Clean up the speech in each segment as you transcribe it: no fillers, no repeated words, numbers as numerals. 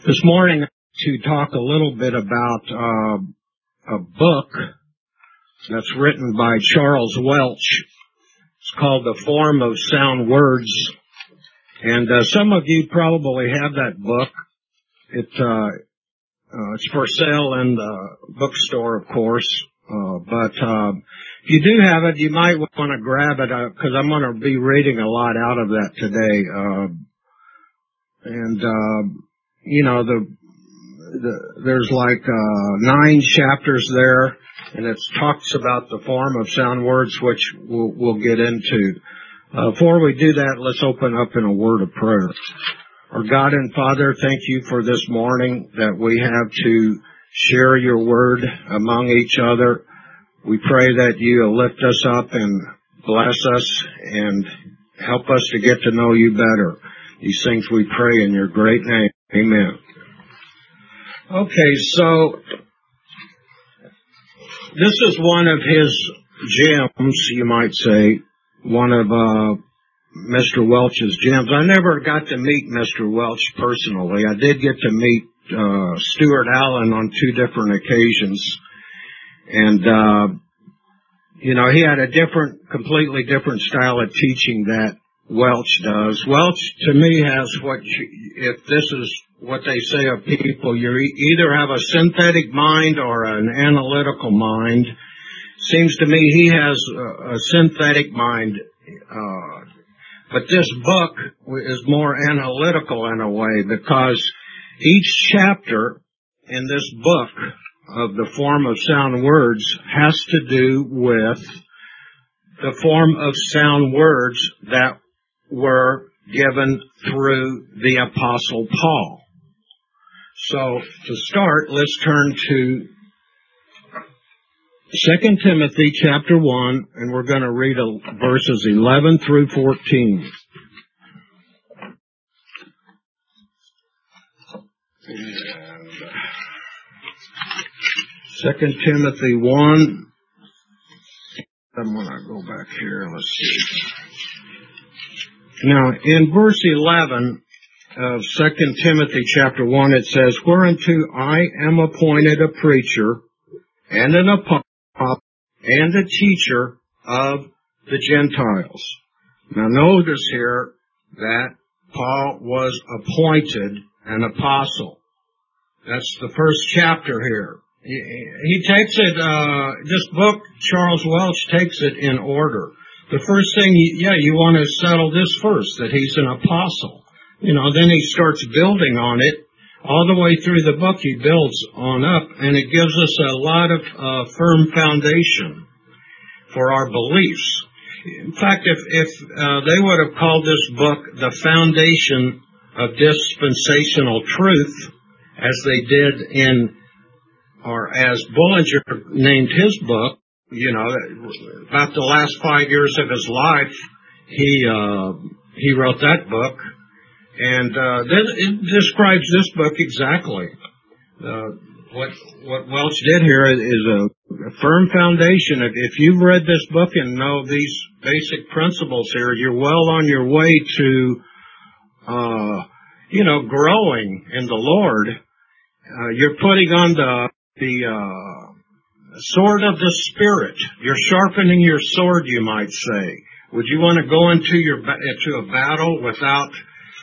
This morning to talk a little bit about a book that's written by Charles Welch. It's called The Form of Sound Words, and some of you probably have that book. It's for sale in the bookstore, of course, but if you do have it, you might want to grab it because I'm going to be reading a lot out of that today. There's like 9 chapters there, and it talks about the form of sound words, which we'll get into. Before we do that, let's open up in a word of prayer. Our God and Father, thank you for this morning that we have to share your word among each other. We pray that you lift us up and bless us and help us to get to know you better. These things we pray in your great name. Amen. Okay, so this is one of his gems, you might say, one of Mr. Welch's gems. I never got to meet Mr. Welch personally. I did get to meet Stuart Allen on 2 different occasions. And, he had a completely different style of teaching that Welch does. Welch, to me, has if this is what they say of people, you either have a synthetic mind or an analytical mind. Seems to me he has a synthetic mind, but this book is more analytical in a way, because each chapter in this book of the form of sound words has to do with the form of sound words that were given through the Apostle Paul. So, to start, let's turn to 2 Timothy chapter 1, and we're going to read verses 11 through 14. And 2 Timothy 1, I'm going to go back here, let's see. Now, in verse 11 of 2 Timothy chapter 1, it says, "Whereunto I am appointed a preacher and an apostle and a teacher of the Gentiles." Now notice here that Paul was appointed an apostle. That's the first chapter here. He takes it, this book, Charles Welch takes it in order. The first thing, you want to settle this first, that he's an apostle. Then he starts building on it. All the way through the book, he builds on up, and it gives us a lot of firm foundation for our beliefs. In fact, if they would have called this book The Foundation of Dispensational Truth, as they did or as Bullinger named his book, about the last 5 years of his life, he wrote that book. And it describes this book exactly. What Welch did here is a firm foundation. If you've read this book and know these basic principles here, you're well on your way to, growing in the Lord. You're putting on the sword of the Spirit. You're sharpening your sword, you might say. Would you want to go into a battle without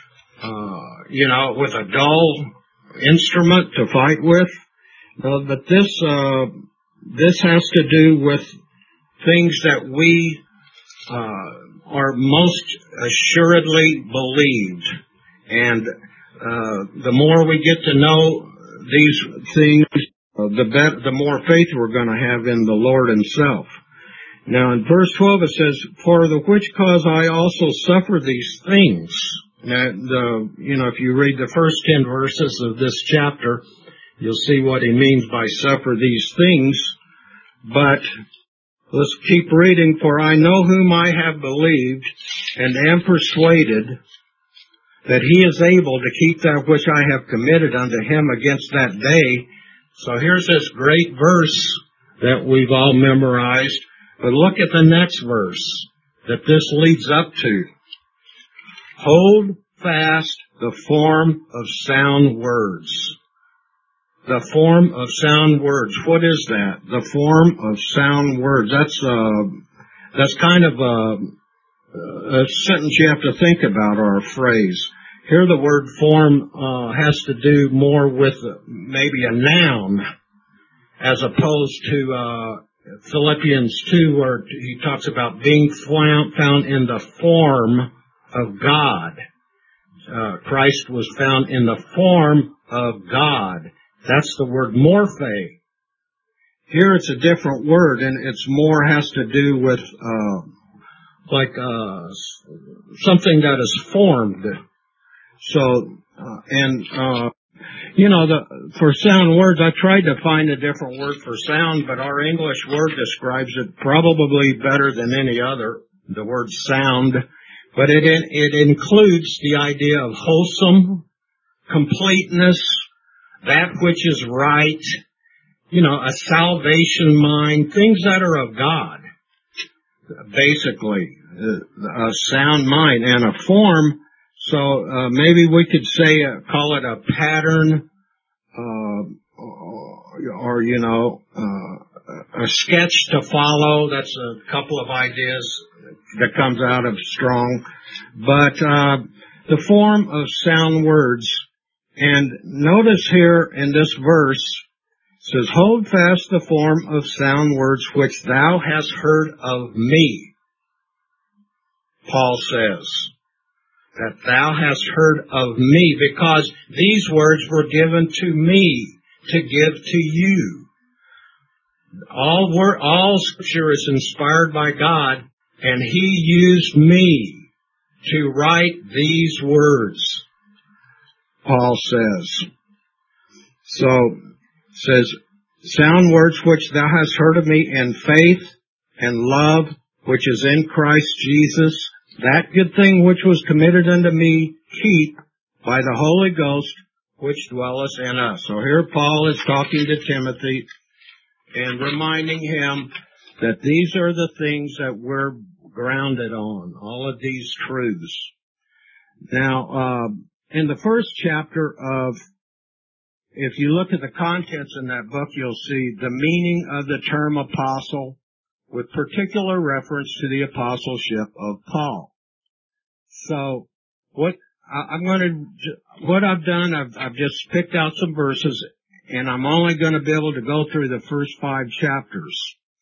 with a dull instrument to fight with? But this has to do with things that we are most assuredly believed. And the more we get to know these things, the more faith we're going to have in the Lord himself. Now in verse 12 it says, "For the which cause I also suffer these things." Now, if you read the first 10 verses of this chapter, you'll see what he means by suffer these things. But let's keep reading. "For I know whom I have believed, and am persuaded that he is able to keep that which I have committed unto him against that day." So here's this great verse that we've all memorized. But look at the next verse that this leads up to. "Hold fast the form of sound words. The form of sound words. What is that? The form of sound words. That's kind of a sentence you have to think about, or a phrase. Here the word form has to do more with maybe a noun, as opposed to Philippians 2, where he talks about being found in the form of God. Christ was found in the form of God. That's the word morphe. Here it's a different word, and it's more has to do with something that is formed. So, for sound words, I tried to find a different word for sound, but our English word describes it probably better than any other, the word sound. But it includes the idea of wholesome, completeness, that which is right, a salvation mind, things that are of God, basically, a sound mind, and a form. So maybe we could say, call it a pattern, or a sketch to follow. That's a couple of ideas that comes out of Strong. But the form of sound words. And notice here in this verse, it says, hold fast the form of sound words which thou hast heard of me. Paul says that thou hast heard of me, because these words were given to me to give to you. All Scripture is inspired by God, and He used me to write these words, Paul says. So, it says, sound words which thou hast heard of me in faith and love, which is in Christ Jesus. That good thing which was committed unto me, keep by the Holy Ghost, which dwelleth in us. So here Paul is talking to Timothy and reminding him that these are the things that we're grounded on, all of these truths. Now, in the first chapter if you look at the contents in that book, you'll see the meaning of the term apostle, with particular reference to the apostleship of Paul. So, what I've done, I've just picked out some verses, and I'm only going to be able to go through the first 5 chapters.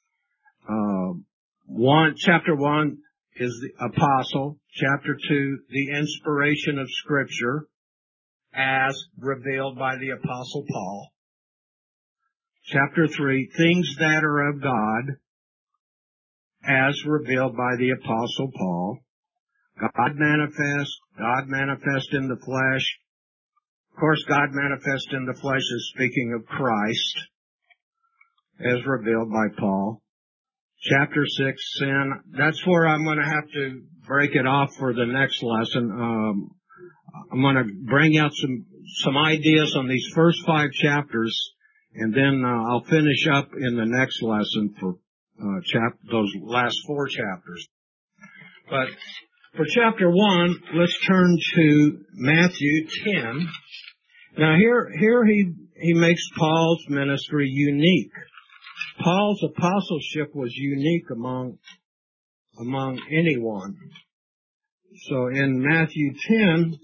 Chapter 1 is the apostle. Chapter 2, the inspiration of Scripture, as revealed by the apostle Paul. Chapter 3, things that are of God, as revealed by the apostle Paul. God manifest in the flesh. Of course, God manifest in the flesh is speaking of Christ, as revealed by Paul. Chapter 6, sin. That's where I'm going to have to break it off for the next lesson. I'm going to bring out some ideas on these first 5 chapters, and then I'll finish up in the next lesson for those last 4 chapters. But for chapter 1, let's turn to Matthew 10. Now here he makes Paul's ministry unique. Paul's apostleship was unique among anyone. So in Matthew 10,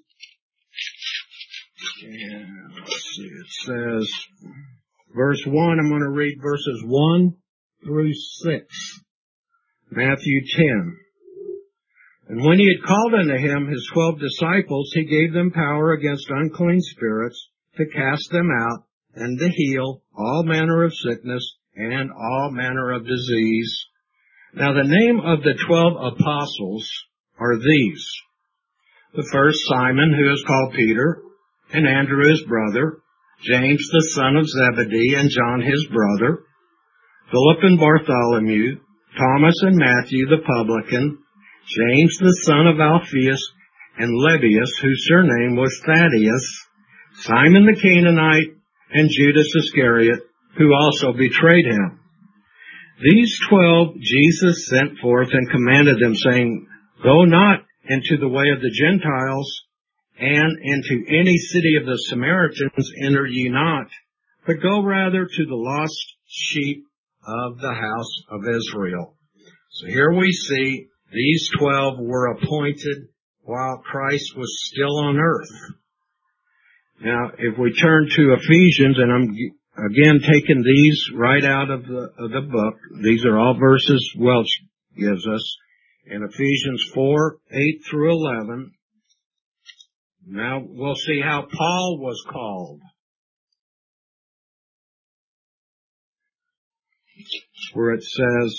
let's see, it says, verse 1, I'm going to read verses 1 through 6. Matthew 10. And when he had called unto him his 12 disciples, he gave them power against unclean spirits to cast them out and to heal all manner of sickness and all manner of disease. Now the name of the 12 apostles are these. The first, Simon, who is called Peter, and Andrew his brother, James the son of Zebedee, and John his brother, Philip and Bartholomew, Thomas and Matthew the publican, James the son of Alphaeus, and Lebbaeus, whose surname was Thaddeus, Simon the Canaanite, and Judas Iscariot, who also betrayed him. These 12 Jesus sent forth and commanded them, saying, Go not into the way of the Gentiles, and into any city of the Samaritans enter ye not, but go rather to the lost sheep of the house of Israel. So here we see these 12 were appointed while Christ was still on earth. Now, if we turn to Ephesians, and I'm again taking these right out of the book, these are all verses Welch gives us, in Ephesians 4, 8 through 11. Now we'll see how Paul was called. Where it says,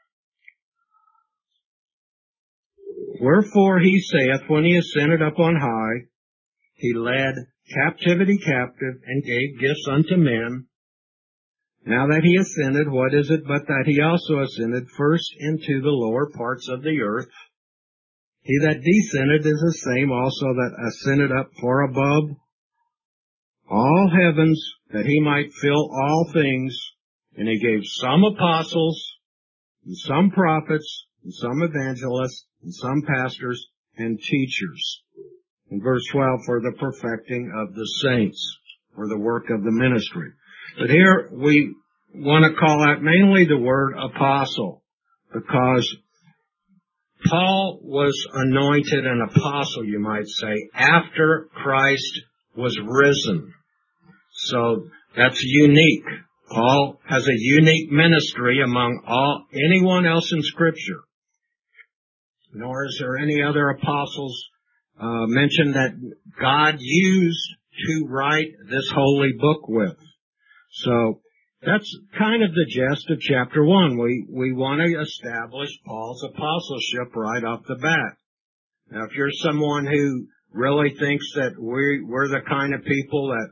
wherefore he saith, when he ascended up on high, he led captivity captive and gave gifts unto men. Now that he ascended, what is it but that he also ascended first into the lower parts of the earth? He that descended is the same also that ascended up far above all heavens, that he might fill all things. And he gave some apostles, and some prophets, and some evangelists, and some pastors, and teachers. In verse 12, for the perfecting of the saints, for the work of the ministry. But here we want to call out mainly the word apostle, because Paul was anointed an apostle, you might say, after Christ was risen. So that's unique. Paul has a unique ministry among anyone else in Scripture. Nor is there any other apostles mentioned that God used to write this holy book with. So that's kind of the gist of chapter 1. We want to establish Paul's apostleship right off the bat. Now, if you're someone who really thinks that we're the kind of people that,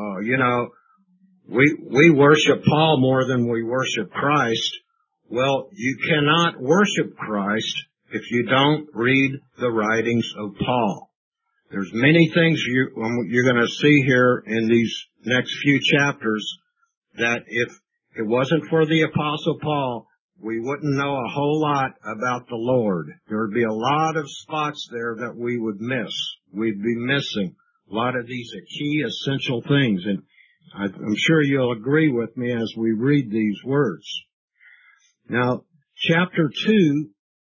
we worship Paul more than we worship Christ, well, you cannot worship Christ if you don't read the writings of Paul. There's many things you're going to see here in these next few chapters that if it wasn't for the Apostle Paul, we wouldn't know a whole lot about the Lord. There would be a lot of spots there that we would miss. We'd be missing a lot of these key essential things. And I'm sure you'll agree with me as we read these words. Now, chapter 2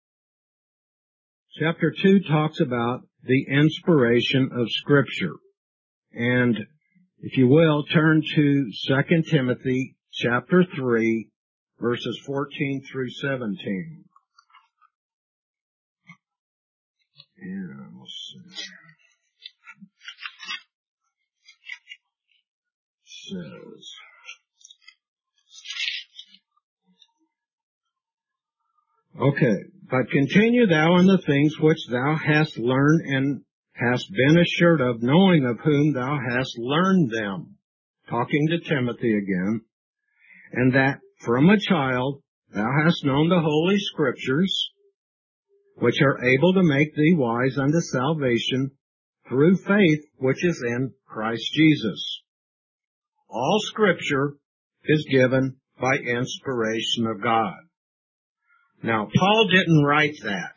talks about the inspiration of Scripture. And if you will, turn to 2 Timothy chapter 3, verses 14 through 17. And let's see. Says, okay, but continue thou in the things which thou hast learned and hast been assured of, knowing of whom thou hast learned them. Talking to Timothy again. And that from a child thou hast known the Holy Scriptures, which are able to make thee wise unto salvation through faith which is in Christ Jesus. All Scripture is given by inspiration of God. Now, Paul didn't write that.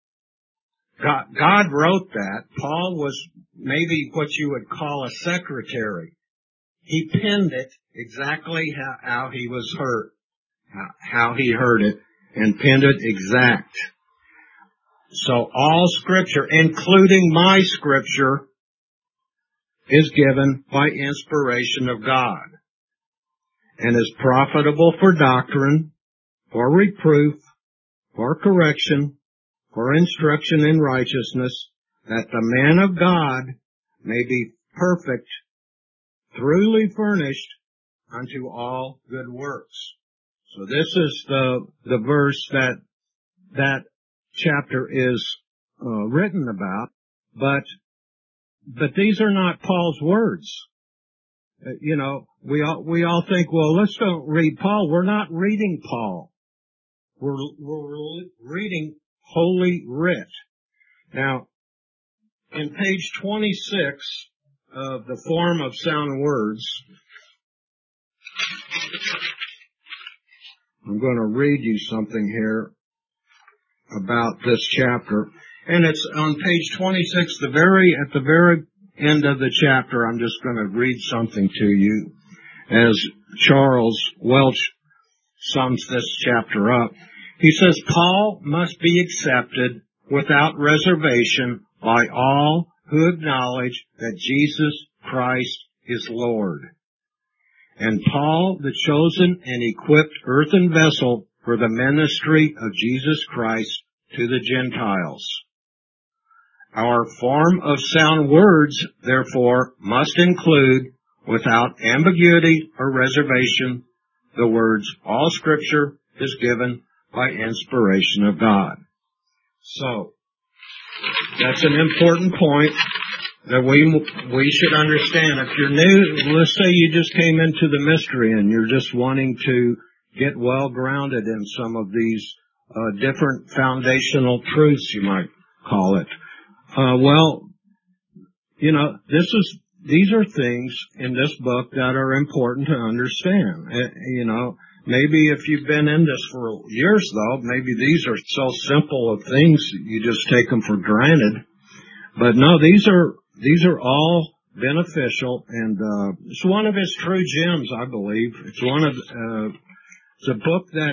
God wrote that. Paul was maybe what you would call a secretary. He penned it exactly how he was heard, how he heard it, and penned it exact. So all Scripture, including my Scripture, is given by inspiration of God and is profitable for doctrine, for reproof, for correction, for instruction in righteousness, that the man of God may be perfect, truly furnished unto all good works. So this is the verse that chapter is written about, but these are not Paul's words. We all think, well, let's don't read Paul. We're not reading Paul. We're reading Holy Writ. Now, in page 26 of the Form of Sound Words, I'm going to read you something here about this chapter. And it's on page 26, at the very end of the chapter. I'm just going to read something to you as Charles Welch sums this chapter up. He says, Paul must be accepted without reservation by all who acknowledge that Jesus Christ is Lord. And Paul, the chosen and equipped earthen vessel for the ministry of Jesus Christ to the Gentiles. Our form of sound words, therefore, must include, without ambiguity or reservation, the words, all Scripture is given by inspiration of God. So, that's an important point that we should understand. If you're new, let's say you just came into the mystery and you're just wanting to get well grounded in some of these different foundational truths, you might call it. These are things in this book that are important to understand. Maybe if you've been in this for years, though, maybe these are so simple of things you just take them for granted. But no, these are all beneficial, and it's one of his true gems, I believe. It's it's a book that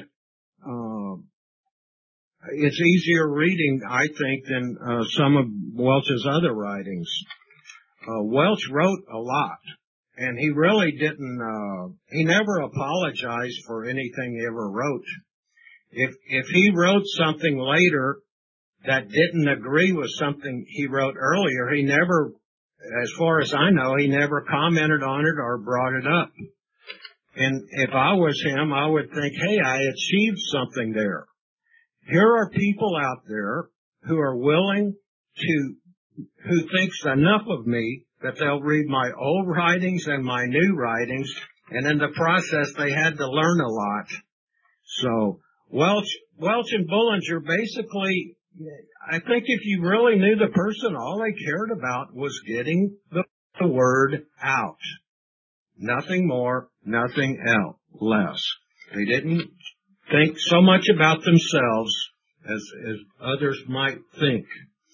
it's easier reading, I think, than some of Welch's other writings. Welch wrote a lot, and he really he never apologized for anything he ever wrote. If he wrote something later that didn't agree with something he wrote earlier, he never, as far as I know, he never commented on it or brought it up. And if I was him, I would think, hey, I achieved something there. Here are people out there who are willing who thinks enough of me that they'll read my old writings and my new writings, and in the process they had to learn a lot. So Welch and Bullinger basically, I think if you really knew the person, all they cared about was getting the word out. Nothing more, nothing less. They didn't think so much about themselves as others might think.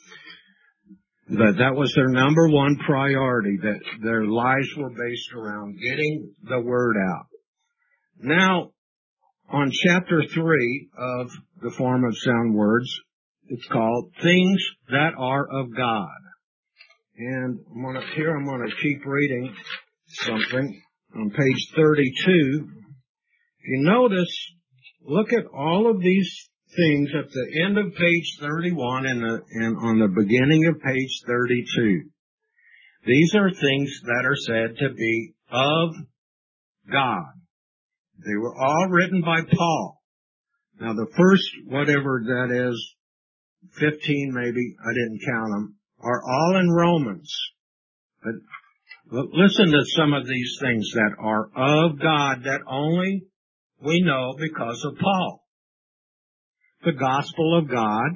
That was their number one priority, that their lives were based around getting the word out. Now, on chapter 3 of the Form of Sound Words, it's called Things That Are of God. And I'm going to keep reading something on page 32. If you notice, look at all of these things at the end of page 31 and on the beginning of page 32. These are things that are said to be of God. They were all written by Paul. Now the first, whatever that is, 15 maybe, I didn't count them, are all in Romans. But listen to some of these things that are of God that only we know because of Paul. The gospel of God,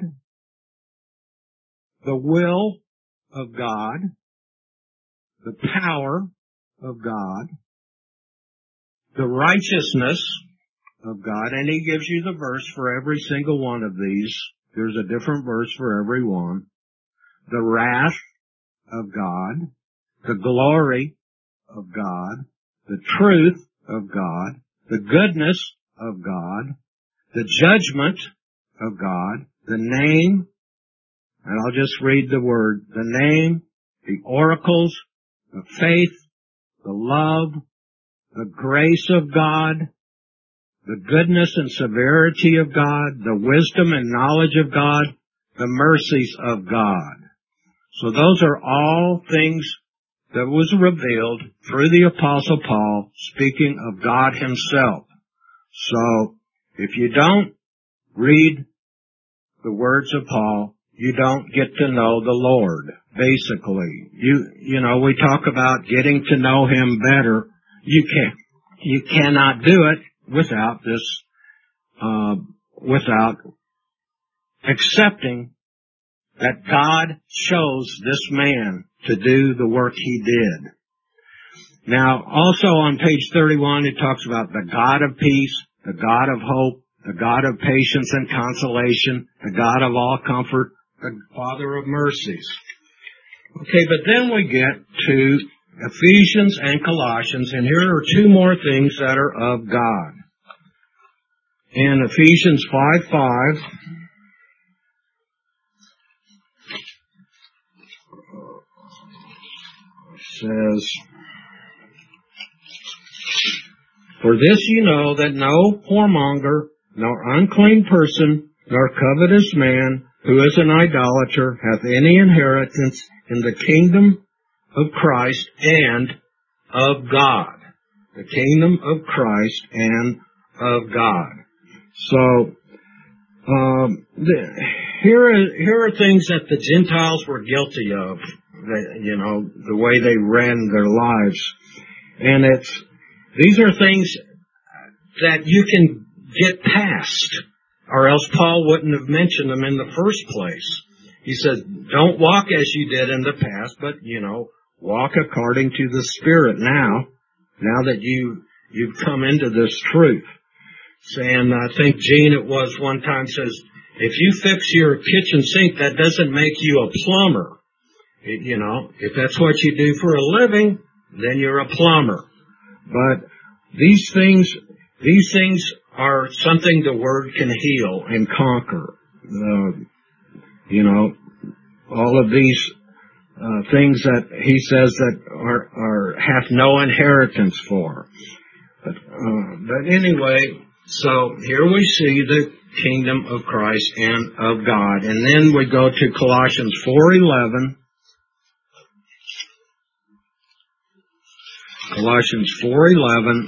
the will of God, the power of God, the righteousness of God, and he gives you the verse for every single one of these. There's a different verse for every one. The wrath of God, the glory of God, the truth of God, the goodness of God, the judgment of God, the name, and I'll just read the word, the name, the oracles, the faith, the love, the grace of God, the goodness and severity of God, the wisdom and knowledge of God, the mercies of God. So those are all things that was revealed through the Apostle Paul, speaking of God himself. So if you don't read the words of Paul, you don't get to know the Lord, basically. We talk about getting to know him better. You cannot do it without this, without accepting that God chose this man to do the work he did. Now, also on page 31, it talks about the God of peace, the God of hope, the God of patience and consolation, the God of all comfort, the Father of mercies. Okay, but then we get to Ephesians and Colossians, and here are two more things that are of God. In Ephesians 5:5, says, "For this you know, that no whoremonger, nor unclean person, nor covetous man, who is an idolater, hath any inheritance in the kingdom of Christ and of God." The kingdom of Christ and of God. So, here are things that the Gentiles were guilty of, the way they ran their lives. And these are things that you can get past, or else Paul wouldn't have mentioned them in the first place. He says, don't walk as you did in the past, but, walk according to the Spirit now that you've come into this truth. And I think Gene, it was one time, says, if you fix your kitchen sink, that doesn't make you a plumber. If that's what you do for a living, then you're a plumber. But these things are something the Word can heal and conquer. All of these things that he says that hath no inheritance for. But anyway, so here we see the kingdom of Christ and of God. And then we go to Colossians 4:11. Colossians 4:11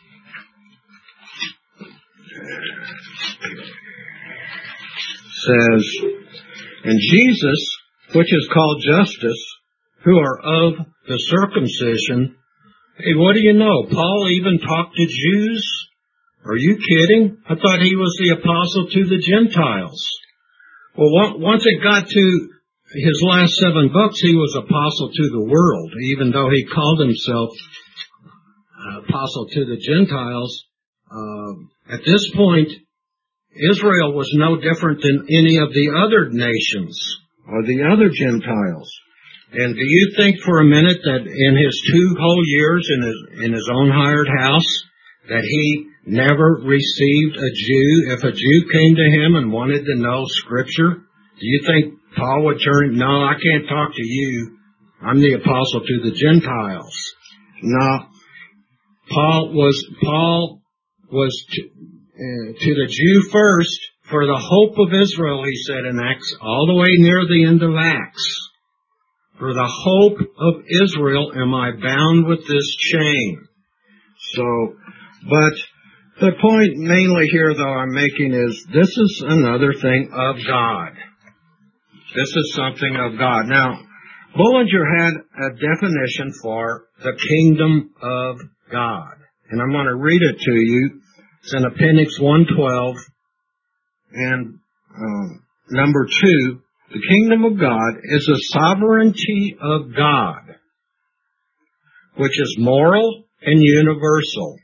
says, "And Jesus, which is called Justice, who are of the circumcision." Hey, what do you know? Paul even talked to Jews? Are you kidding? I thought he was the apostle to the Gentiles. Well, once it got to his last 7 books, he was apostle to the world, even though he called himself apostle to the Gentiles. At this point, Israel was no different than any of the other nations or the other Gentiles. And do you think for a minute that in his 2 whole years in his own hired house that he never received a Jew? If a Jew came to him and wanted to know Scripture, do you think Paul would turn, no, I can't talk to you. I'm the apostle to the Gentiles. No. Paul was to the Jew first, for the hope of Israel, he said in Acts, all the way near the end of Acts. For the hope of Israel am I bound with this chain. So, but the point mainly here, though, I'm making is this is another thing of God. This is something of God. Now, Bullinger had a definition for the kingdom of God. And I'm going to read it to you. It's in Appendix 112. And number 2, the kingdom of God is the sovereignty of God, which is moral and universal.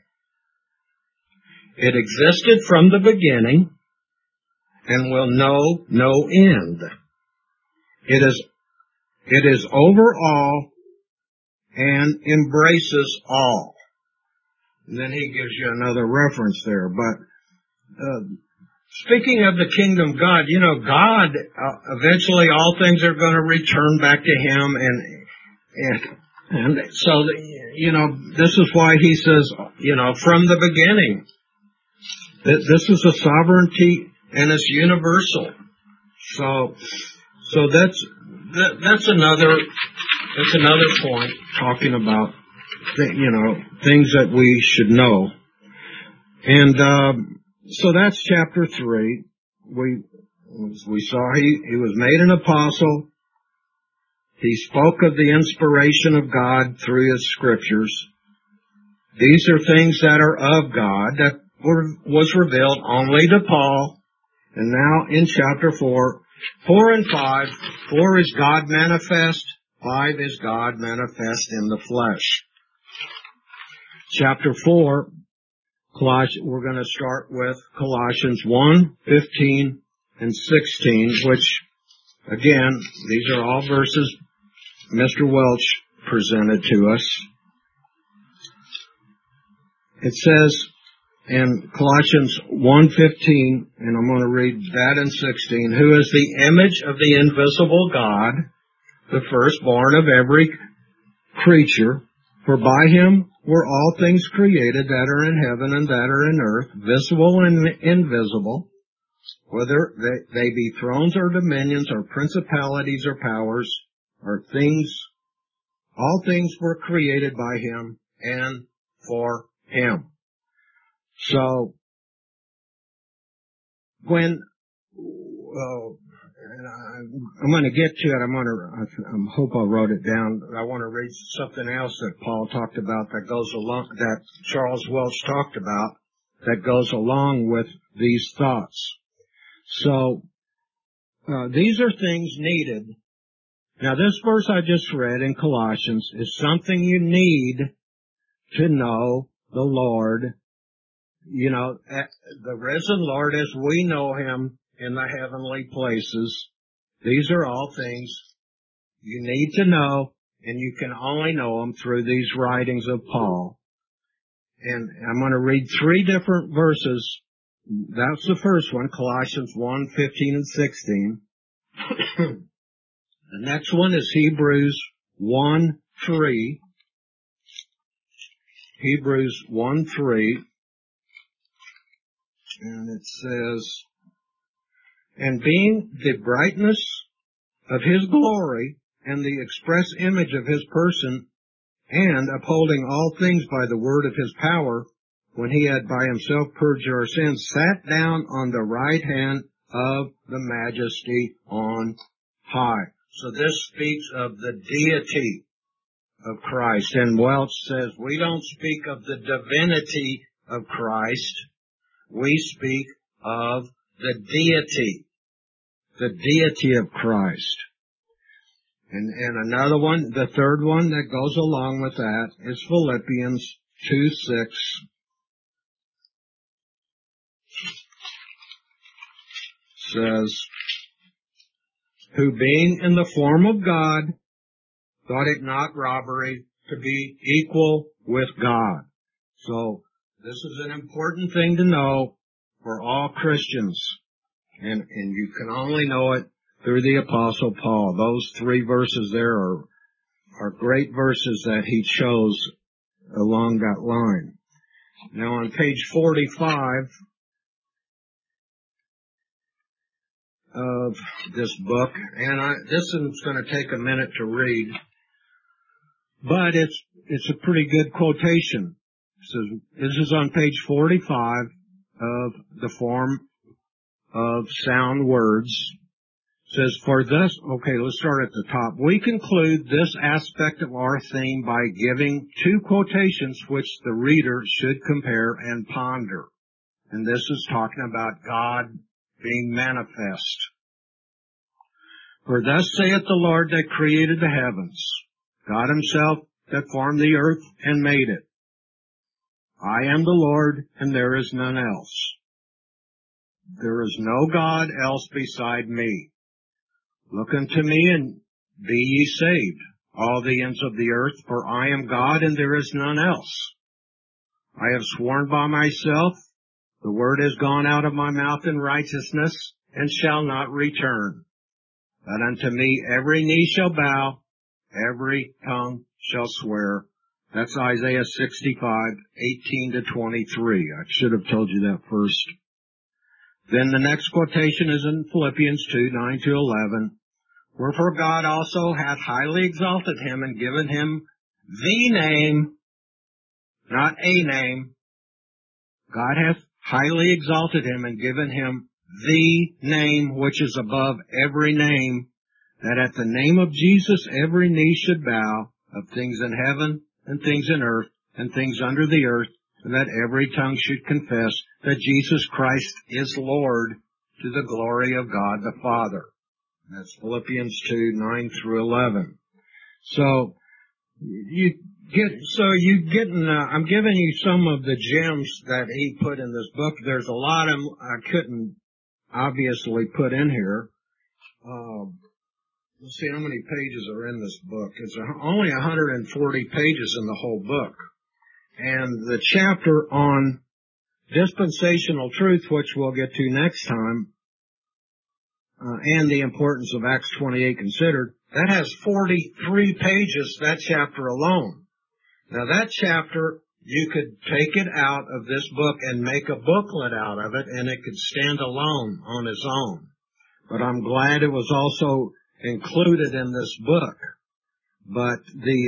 It existed from the beginning and will know no end. It is over all and embraces all. And then he gives you another reference there. But speaking of the kingdom of God, God, eventually all things are going to return back to Him. And so, this is why he says, from the beginning. This is a sovereignty and it's universal. So that's another point talking about, things that we should know. And, so that's chapter 3. We saw he was made an apostle. He spoke of the inspiration of God through His Scriptures. These are things that are of God, that was revealed only to Paul. And now in chapter 4 and 5, 4 is God manifest, 5 is God manifest in the flesh. Chapter 4, we're going to start with Colossians 1:15 and 16, which Again, these are all verses Mr. Welch presented to us. It says in Colossians 1:15, and I'm going to read that in 16, who is the image of the invisible God, the firstborn of every creature, for by him were all things created that are in heaven and that are in earth, visible and invisible, whether they be thrones or dominions or principalities or powers or things, all things were created by him and for him. So, when, I'm going to get to it, I hope I wrote it down. I want to read something else that Paul talked about that goes along, that Charles Welch talked about, that goes along with these thoughts. So, these are things needed. Now, this verse I just read in Colossians is something you need to know the Lord, you know, the risen Lord as we know him in the heavenly places. These are all things you need to know, and you can only know them through these writings of Paul. And I'm going to read 3 different verses. That's the first one, Colossians 1:15 and 16. The next one is Hebrews 1:3. Hebrews 1:3. And it says, and being the brightness of his glory and the express image of his person, and upholding all things by the word of his power, when he had by himself purged our sins, sat down on the right hand of the majesty on high. So this speaks of the deity of Christ. And Welch says, we don't speak of the divinity of Christ. We speak of the deity of Christ. And another one, the third one that goes along with that is Philippians 2:6. Says, who being in the form of God, thought it not robbery to be equal with God. So, this is an important thing to know for all Christians. And you can only know it through the Apostle Paul. Those 3 verses there are great verses that he chose along that line. Now on page 45 of this book, and this is going to take a minute to read, but it's a pretty good quotation. It says, this is on page 45 of the Form of Sound Words. It says, for this, okay, let's start at the top. We conclude this aspect of our theme by giving 2 quotations which the reader should compare and ponder. And this is talking about God being manifest. For thus saith the Lord that created the heavens, God himself that formed the earth and made it. I am the Lord, and there is none else. There is no God else beside me. Look unto me, and be ye saved, all the ends of the earth, for I am God, and there is none else. I have sworn by myself, the word has gone out of my mouth in righteousness, and shall not return. That unto me every knee shall bow, every tongue shall swear. That's Isaiah 65:18-23. I should have told you that first. Then the next quotation is in Philippians 2:9-11. Wherefore God also hath highly exalted him and given him the name, not a name. God hath highly exalted him and given him the name which is above every name, that at the name of Jesus every knee should bow, of things in heaven and things in earth and things under the earth, and that every tongue should confess that Jesus Christ is Lord, to the glory of God the Father. That's Philippians 2:9-11. So I'm giving you some of the gems that he put in this book. There's a lot of them I couldn't obviously put in here. let's see how many pages are in this book. It's only 140 pages in the whole book. And the chapter on dispensational truth, which we'll get to next time, and the importance of Acts 28 considered, that has 43 pages, that chapter alone. Now that chapter, you could take it out of this book and make a booklet out of it, and it could stand alone on its own. But I'm glad it was also included in this book. But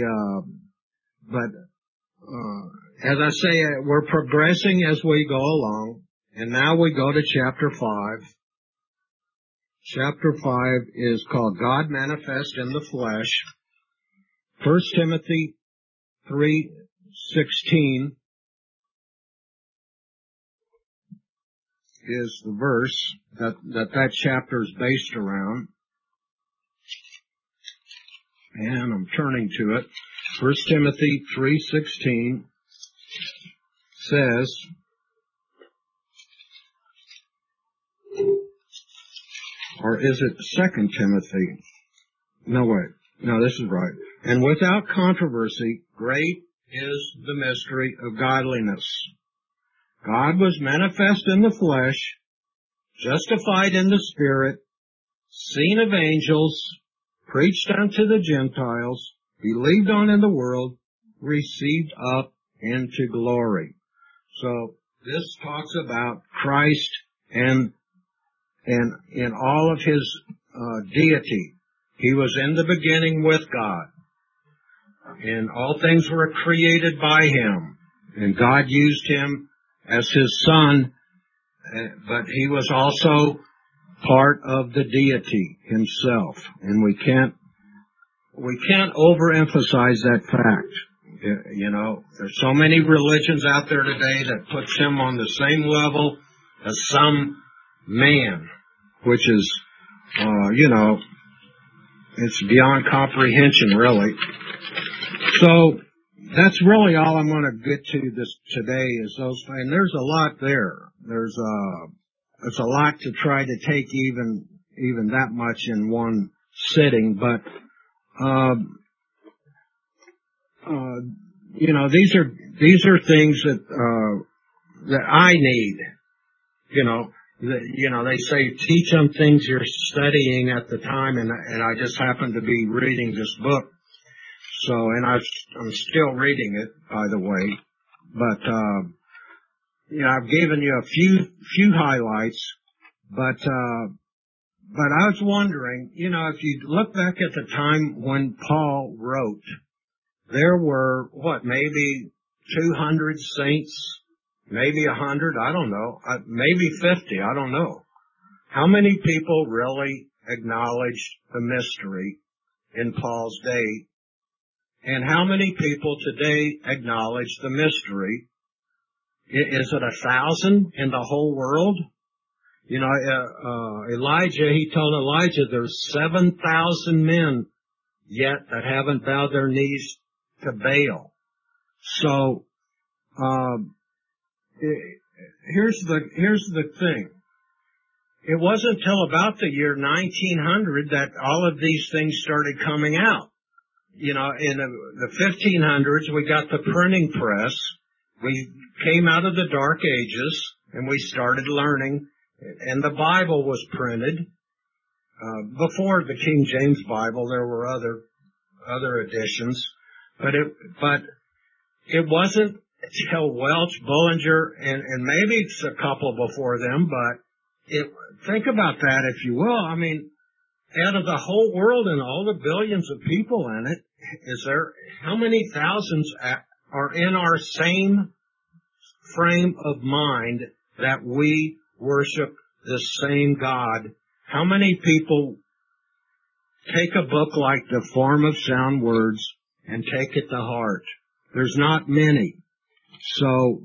as I say, we're progressing as we go along, and now we go to chapter 5. Chapter 5 is called God Manifest in the Flesh. 1 Timothy 3:16 is the verse that chapter is based around. And I'm turning to it. 1 Timothy 3:16 says, or is it 2 Timothy? No, wait. No, this is right. And without controversy, great is the mystery of godliness. God was manifest in the flesh, justified in the Spirit, seen of angels, preached unto the Gentiles, believed on in the world, received up into glory. So this talks about Christ and in all of his deity. He was in the beginning with God, and all things were created by him, and God used him as his son, but he was also part of the deity himself, and we can't overemphasize that fact. You know, there's so many religions out there today that puts him on the same level as some man, which is, it's beyond comprehension, really. So that's really all I'm going to get to this today is those, and there's a lot there. It's a lot to try to take even that much in one sitting, but these are things that I need. They say teach them things you're studying at the time, and I just happen to be reading this book. So, and I'm still reading it, by the way. But I've given you a few highlights. But I was wondering, if you look back at the time when Paul wrote, there were maybe 200 saints. Maybe 100, I don't know. Maybe 50, I don't know. How many people really acknowledged the mystery in Paul's day? And how many people today acknowledge the mystery? Is it 1,000 in the whole world? Elijah, he told Elijah there's 7,000 men yet that haven't bowed their knees to Baal. So, here's the thing. It wasn't until about the year 1900 that all of these things started coming out. In the 1500s, we got the printing press. We came out of the Dark Ages, and we started learning, and the Bible was printed. Before the King James Bible, there were other editions, but it wasn't till Welch, Bullinger, and maybe it's a couple before them, but think about that, if you will. I mean, out of the whole world and all the billions of people in it, how many thousands are in our same frame of mind that we worship the same God? How many people take a book like The Form of Sound Words and take it to heart? There's not many. So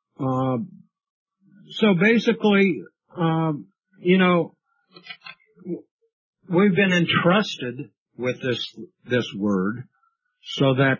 basically, we've been entrusted with this word so that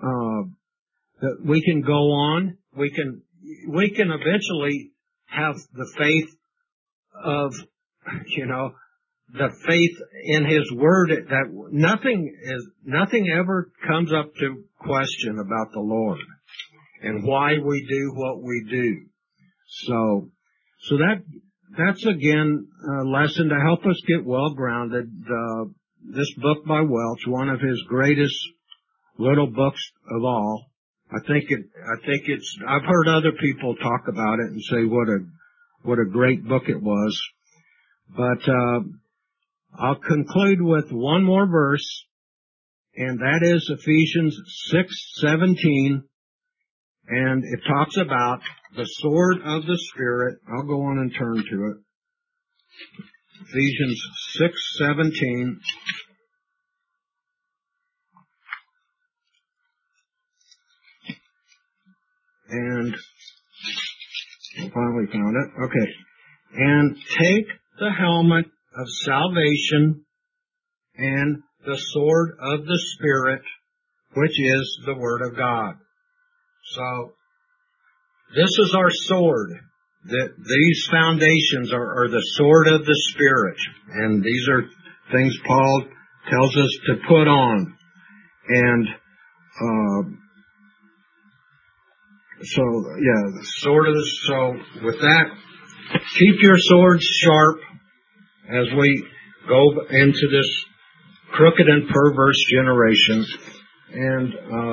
we can go on. We can eventually have the faith of, the faith in His Word, that nothing ever comes up to question about the Lord and why we do what we do. So that's again a lesson to help us get well grounded. This book by Welch, one of his greatest little books of all. I think it's, I've heard other people talk about it and say what a great book it was. But, I'll conclude with one more verse, and that is Ephesians 6:17, and it talks about the sword of the Spirit. I'll go on and turn to it. Ephesians 6:17. And I finally found it. Okay. And take the helmet of salvation and the sword of the Spirit, which is the Word of God. So, this is our sword. These foundations are the sword of the Spirit. And these are things Paul tells us to put on. And, the sword of the, so with that, keep your swords sharp as we go into this crooked and perverse generation. And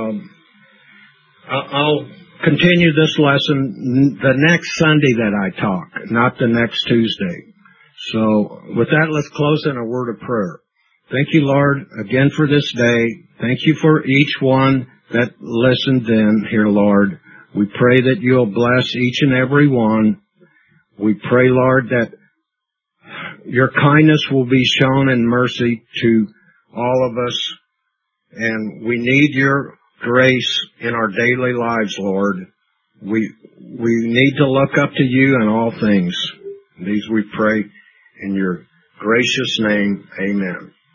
I'll continue this lesson the next Sunday that I talk, not the next Tuesday. So with that, let's close in a word of prayer. Thank you, Lord, again for this day. Thank you for each one that listened in here, Lord. We pray that you'll bless each and every one. We pray, Lord, that your kindness will be shown in mercy to all of us. And we need your grace in our daily lives, Lord. We need to look up to you in all things. These we pray in your gracious name. Amen.